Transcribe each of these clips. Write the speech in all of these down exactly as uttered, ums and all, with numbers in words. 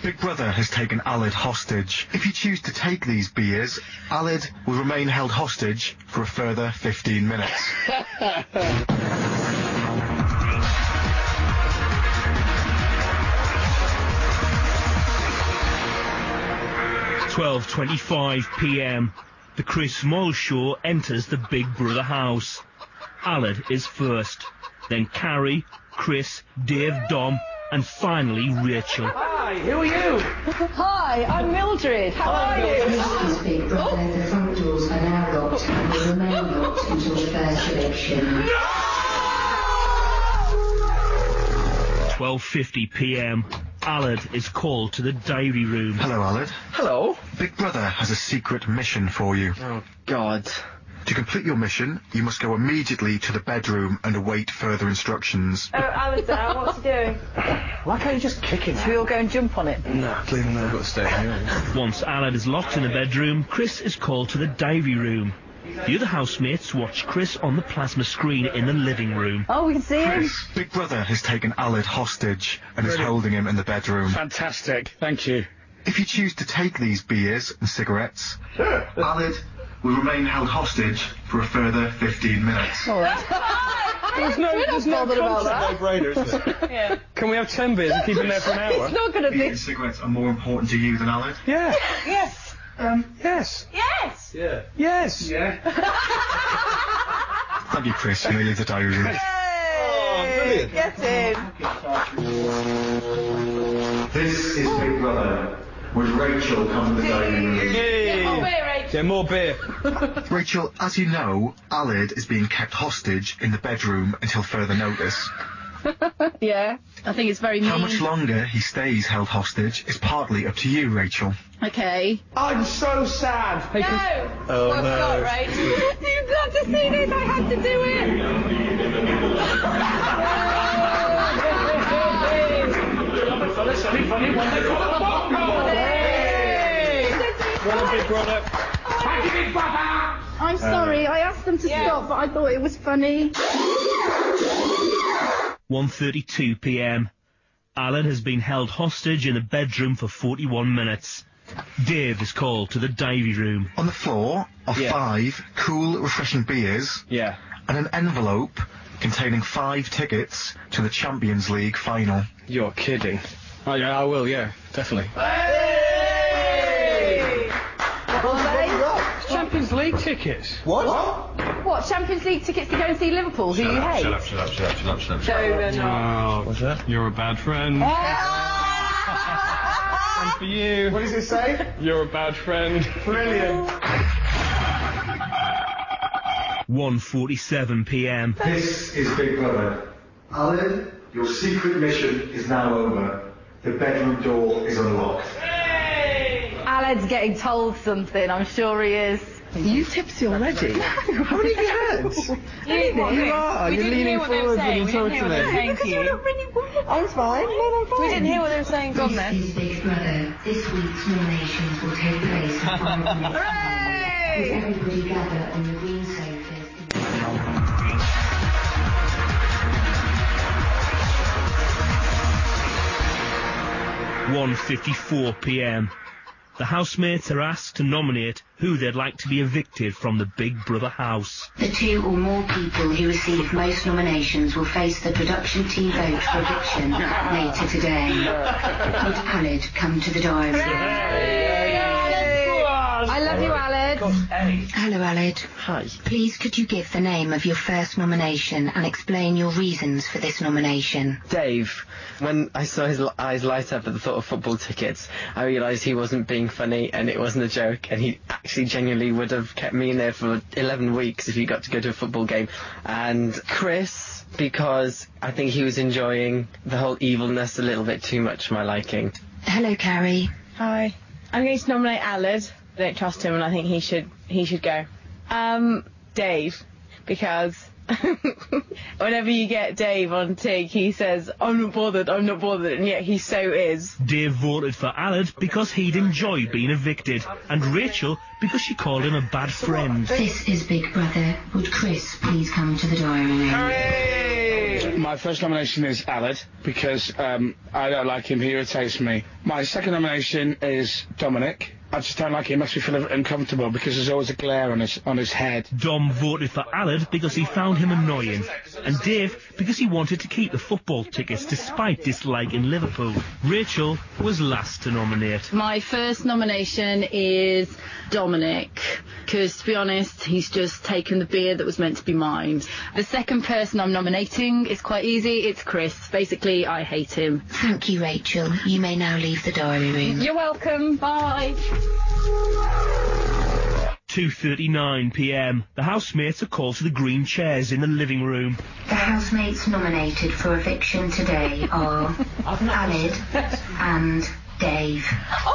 Big Brother has taken Aled hostage. If you choose to take these beers, Aled will remain held hostage for a further fifteen minutes. twelve twenty-five p m. The Chris Moyle Show enters the Big Brother house. Aled is first, then Carrie, Chris, Dave, Dom, and finally Rachel. Hi, who are you? Hi, I'm Mildred. How are you? This is Big Brother. The front doors are now locked and will remain locked until the first election. twelve fifty p m. Aled is called to the diary room. Hello, Aled. Hello. Big Brother has a secret mission for you. Oh, God. To complete your mission, you must go immediately to the bedroom and await further instructions. Oh, Aled's out. What's he doing? Why can't you just kick him Should we all go and jump on it? No, leave him there. I've got to stay here. Once Aled is locked in the bedroom, Chris is called to the diary room. The other housemates watch Chris on the plasma screen in the living room. Oh, we can see him. Chris, Big Brother has taken Aled hostage and is holding him in the bedroom. Fantastic. Thank you. If you choose to take these beers and cigarettes, Aled will remain held hostage for a further fifteen minutes. All right. There's no, there's no bothered about concept, no brainer, is there? Yeah. Can we have ten beers and keep him there for an hour? It's not going to Beer be. and cigarettes are more important to you than Aled? Yeah. Yes. Um, yes. Yes. Yeah. Yes. Yeah. Thank you, Chris. You may leave the diary room. Hey. brilliant. Get in. This is Big Brother. Would Rachel come to the diary room? Yay. Get more beer, Rachel. Get more beer. Rachel, as you know, Aled is being kept hostage in the bedroom until further notice. Yeah, I think it's very mean. How much longer he stays held hostage is partly up to you, Rachel. Okay. I'm so sad. Hey, No! Oh, What have we no. got, Rach? You've got to see this, I had to do it! What a Big Brother. I'm sorry, I asked them to Yeah. stop, but I thought it was funny. one thirty-two p m. Aled has been held hostage in the bedroom for forty-one minutes. Dave is called to the diary room. On the floor are Yeah. five cool, refreshing beers Yeah. and an envelope containing five tickets to the Champions League final. You're kidding. Oh, yeah, I will, yeah, definitely. What will they? Champions League tickets. What? What, Champions League tickets to go and see Liverpool, who you hate? Shut up, shut up, shut up, shut up, shut up. No, they're not. Oh, what's that? You're a bad friend. And for you. What does it say? You're a bad friend. Brilliant. one forty-seven p m. This is Big Brother. Aled, your secret mission is now over. The bedroom door is unlocked. Aled's getting told something, I'm sure he is. Are you tipsy already? How many have you had? Anything? You are. We You're didn't leaning hear what they were forward when saying. you We talk didn't hear to what they were me. saying to you. I'm fine. No, I'm fine. We didn't hear what they were saying. Go on This then. is Big Brother. This week's nominations will take place in five minutes. Hooray! Would everybody gather on the green sofas? one fifty-four p m. The housemates are asked to nominate who they'd like to be evicted from the Big Brother house. The two or more people who receive most nominations will face the production team vote for eviction later today. Would Aled come to the diary? I love you, Aled. Hello, Aled. Hi. Please could you give the name of your first nomination and explain your reasons for this nomination? Dave. When I saw his l- eyes light up at the thought of football tickets, I realised he wasn't being funny and it wasn't a joke, and he actually genuinely would have kept me in there for eleven weeks if he got to go to a football game. And Chris, because I think he was enjoying the whole evilness a little bit too much for my liking. Hello, Carrie. Hi. I'm going to nominate Aled. I don't trust him, and I think he should he should go. Um, Dave, because whenever you get Dave on Tig, he says, "I'm not bothered, I'm not bothered," and yet he so is. Dave voted for Aled because he'd enjoy being evicted, and Rachel because she called him a bad friend. This is Big Brother. Would Chris please come to the diary room? My first nomination is Aled, because um, I don't like him, he irritates me. My second nomination is Dominic. I just don't like it, it makes me feel uncomfortable because there's always a glare on his on his head. Dom voted for Aled because he found him annoying, and Dave because he wanted to keep the football tickets despite disliking Liverpool. Rachel was last to nominate. My first nomination is Dominic, because to be honest, he's just taken the beer that was meant to be mine. The second person I'm nominating is quite easy, it's Chris. Basically, I hate him. Thank you, Rachel. You may now leave the diary room. You're welcome, bye. two thirty-nine p m. The housemates are called to the green chairs in the living room. The housemates nominated for eviction today are Aled and Dave.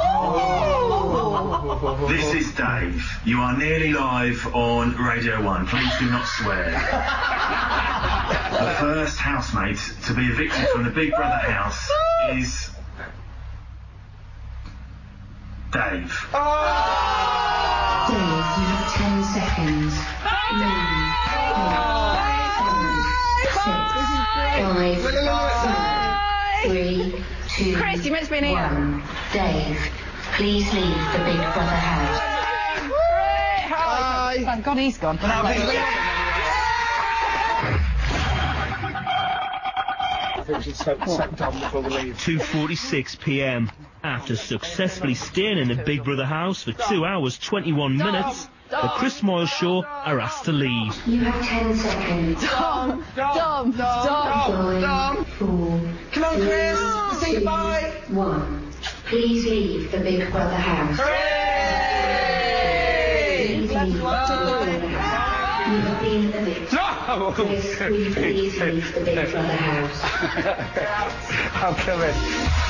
Oh! This is Dave. You are nearly live on Radio one. Please do not swear. The first housemate to be evicted from the Big Brother house is Dave. Dave, you have ten seconds. Nine, eight, seven, six, five, four, three, two, Chris, you meant to be in here. one. Dave, please leave the Big Brother house. Hi. Thank God he's gone. two forty-six p m. After successfully staying in the Big Brother house for two hours twenty-one minutes, the Chris Moyle Show are asked to leave. You have ten seconds. Dom, Dom, Dom, Five, Dom. four, Come on, Chris. three, Say two, goodbye. one. Please leave the Big Brother house. Please leave the Big Brother house. You have been evicted. No! Chris, will you please leave the Big Brother house? I'll come in.